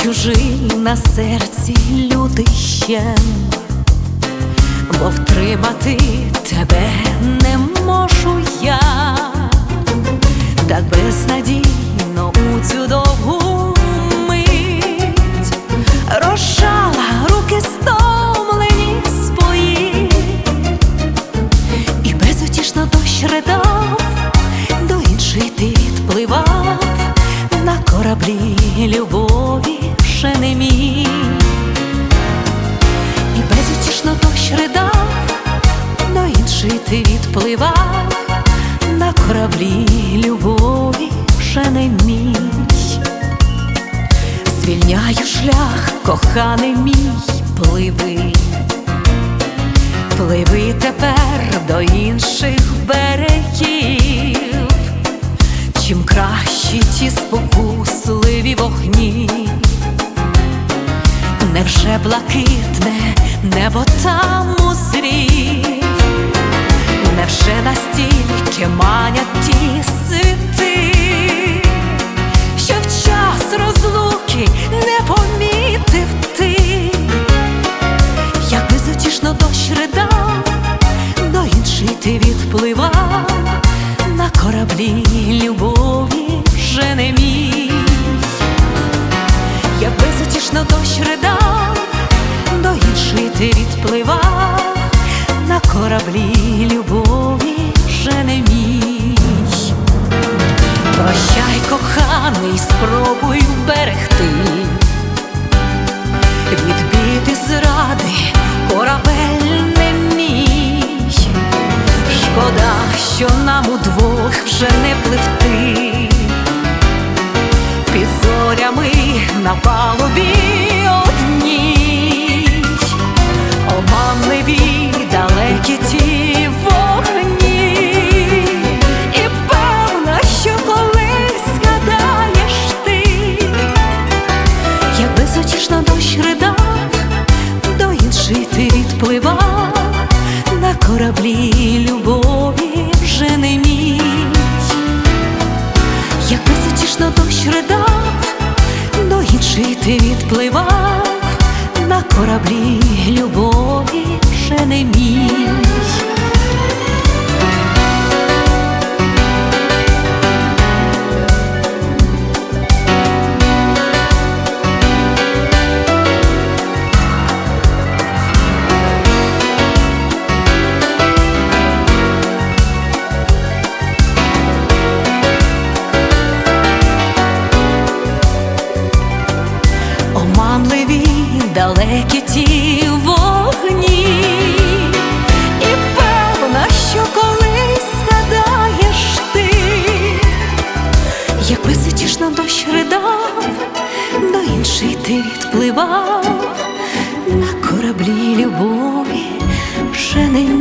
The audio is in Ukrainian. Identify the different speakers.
Speaker 1: чужий на серці лютий щем, бо втримати тебе не можу я, так безнадійно у цю довгу мить розжала руки стомлені свої, і безутішно дощ ридав, до іншої ти відпливав, на кораблі любові вже не міг. І безутішно дощ ридав, до іншої ти відпливав, на кораблі любові вже не мій. Звільняю шлях, коханий мій, пливи, пливи тепер до інших берегів. Чим кращі ті спокусливі вогні, невже блакитне небо там узрів, невже настільки манять ті світи, що в час розлуки не помітив ти, як безутішно дощ ридав, до іншої ти відпливав, на кораблі любові вже не мій. Як безутішно дощ ридав, до іншої ти відпливав, на кораблі любові вже не мій. Прощай, коханий, спробуй вберегти від біди зради корабель не мій. Шкода, що нам удвох вже не пливти під зорями на палубі одній. Оманливі далекі ті вогні, і певно, що колись згадаєш ти, як безутішно дощ ридав, до іншої ти відпливав, на кораблі любові вже не мій. Як безутішно дощ ридав, до іншої ти відпливав, на кораблі любові вже не мій. Оманливі далекі ті вогні, і певно, що колись згадаєш ти, як безутішно дощ ридав, до іншої ти відпливав, на кораблі любові вже не